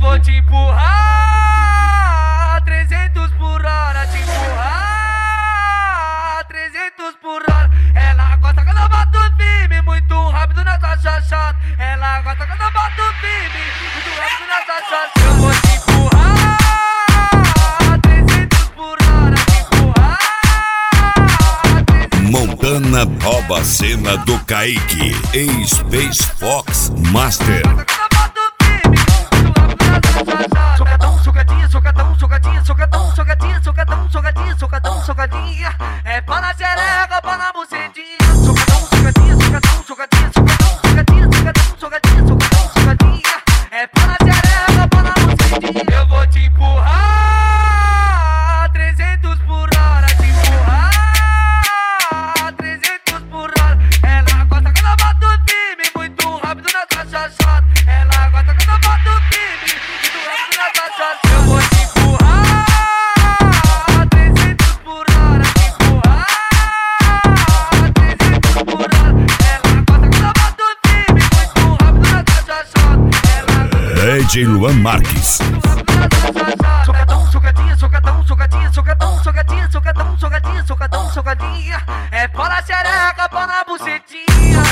vou te empurrar 300 por hora, te empurrar 300 por hora. Ela gosta quando eu bato firme, muito rápido nessa chachada. Ela gosta quando eu bato firme, muito rápido nessa chachada. Eu vou te empurrar 300 por hora, te empurrar 300. Montana rouba a cena do Kaique, Space Fox Master. Socadinha, é pá na xereca, pá na bucetinha. Socadinha, é pá na xereca, pá na bucetinha. Eu vou te empurrar 300 por hora, te empurrar 300 por hora. Ela gosta quando eu bato firme, muito rápido nessa chachada. Ela gosta quando eu bato firme, muito rápido nessa chachada. Eu vou te DJ Luan Marques. Socadinha, é pá na xereca, pá na bucetinha.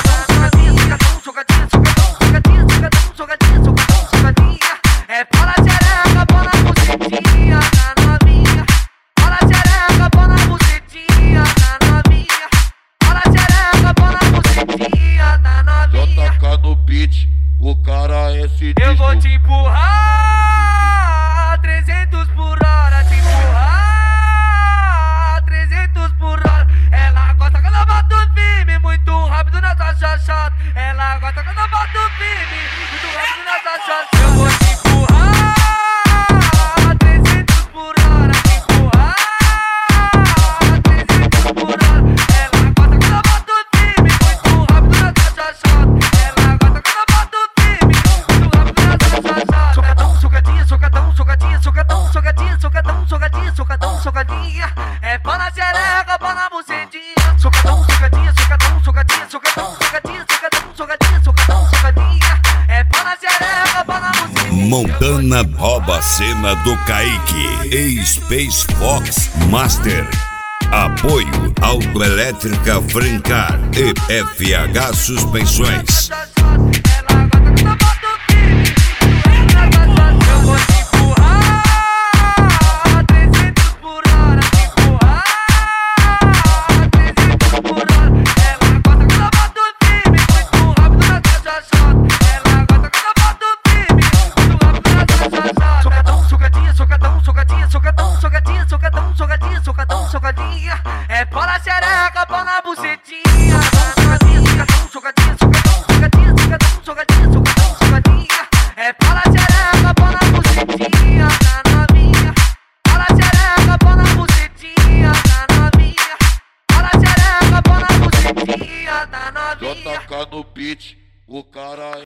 Socadinha, é pá na xereca, pá na bucetinha, na novinha. Pá na xereca, pá na bucetinha, na novinha. Pá na xereca, pá na bucetinha, na novinha. Já toca no beat, o cara é esse. Eu vou te empurrar 300 por hora, te empurrar 300 por hora. Ela gosta quando eu bato firme, muito rápido nessa chachada. Ela gosta quando eu bato firme, muito rápido nessa chachada. Eu vou te empurrar 300 por hora, te empurrar 300 por hora. Ela gosta quando eu bato firme, muito rápido nessa chachada. Ela gosta quando eu bato firme, muito rápido nessa chachada. Socadinha, é pá na xereca, pá na bucetinha. Socadinha, é pá na xereca, pá na bucetinha. Montana rouba a cena do Kaique, Space Fox Master. Apoio Autoelétrica Francar e FH Suspensões. Socadinha, é pá na xereca, pá na bucetinha. Socadinha, é pá na xereca, pá na bucetinha, na novinha. Pá na xereca, pá na bucetinha, na novinha. Pá na xereca, pá na bucetinha, na novinha. Já toca no beat, o cara é